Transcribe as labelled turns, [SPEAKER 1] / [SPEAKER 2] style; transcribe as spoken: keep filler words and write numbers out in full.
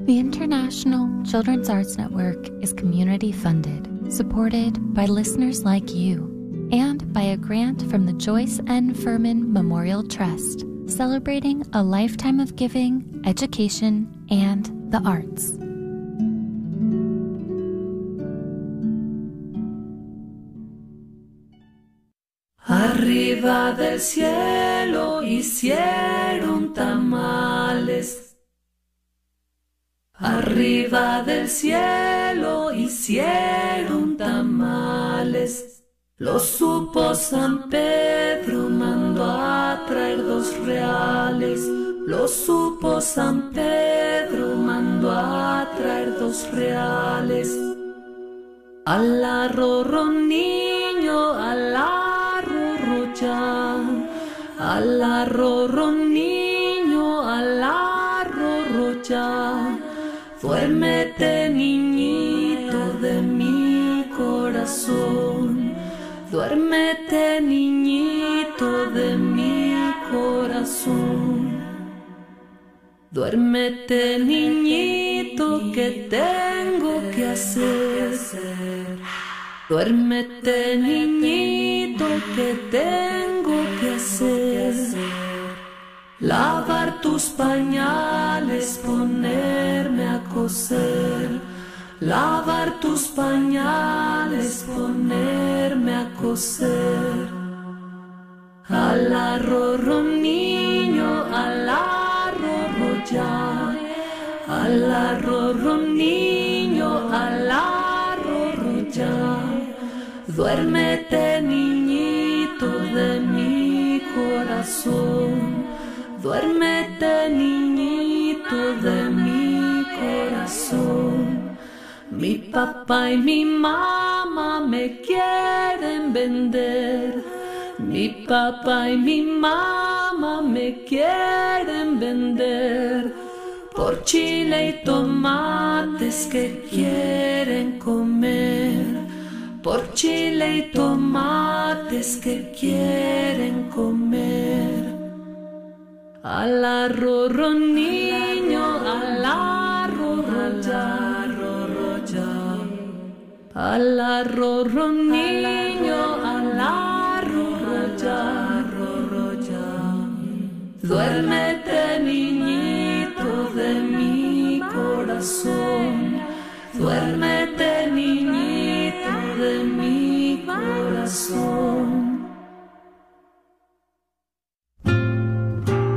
[SPEAKER 1] The International Children's Arts Network is community funded, supported by listeners like you, and by a grant from the Joyce N. Furman Memorial Trust, celebrating a lifetime of giving, education, and the arts.
[SPEAKER 2] Arriba del cielo hicieron tamales. Arriba del cielo hicieron tamales. Lo supo San Pedro, mandó a traer dos reales. Lo supo San Pedro, mandó a traer dos reales. Al arrorro niño, al arrorro ya. Al arrorro niño, al arrorro ya. Duérmete, niñito de mi corazón. Duérmete, niñito de mi corazón. Duérmete, niñito, que tengo que hacer. Duérmete, niñito, que tengo que hacer. Lavar tus pañales, ponerme a coser. Lavar tus pañales, ponerme a coser. Al arrorro niño, al arrorro ya. Al arrorro niño, al arrorro ya. Duérmete, niñito de mi corazón. Duérmete, niñito de mi corazón. Mi papá y mi mamá me quieren vender. Mi papá y mi mamá me quieren vender. Por chile y tomates que quieren comer. Por chile y tomates que quieren comer. Al arrorro niño, al arrorro ya, arrorro ya. Al arrorro niño, al arrorro ya, arrorro ya. Duérmete, niñito de mi corazón. Duérmete, niñito de mi corazón.